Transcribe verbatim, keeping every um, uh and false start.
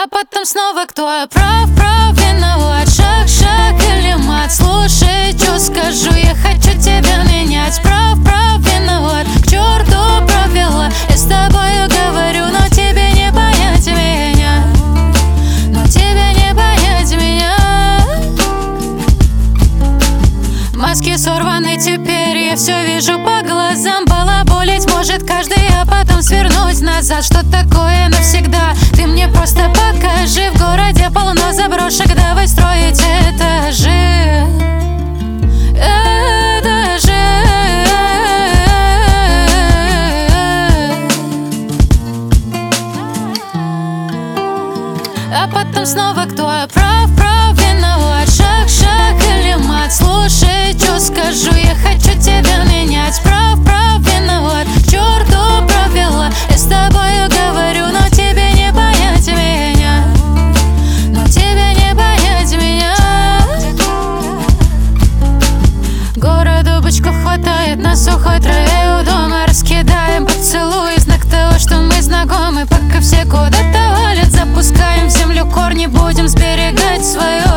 А потом снова кто прав, прав, виноват. Шаг, шаг или мат, слушай, что скажу. Я хочу тебя менять. Прав, прав, виноват, к черту провела. Я с тобою говорю, но тебе не понять меня. Но тебе не понять меня. Маски сорваны теперь, я все вижу по глазам. Балаболить может каждый, а потом свернуть назад. Что такое навсегда? Ты мне просто покажи. В городе полно заброшек, давай строить этажи. Этажи. А потом снова кто прав, прав, виноват. Шаг, шаг или мат, слушай, что скажу. Я хочу тебя менять. Прав, прав, виноват, к черту провела. Я с тобою говорю, но тебе не понять меня. Но тебе не понять меня. Городу бычков хватает, на сухой траве у дома раскидаем поцелуи, знак того, что мы знакомы. Пока все куда-то валят, запускаем в землю корни, будем сберегать свое.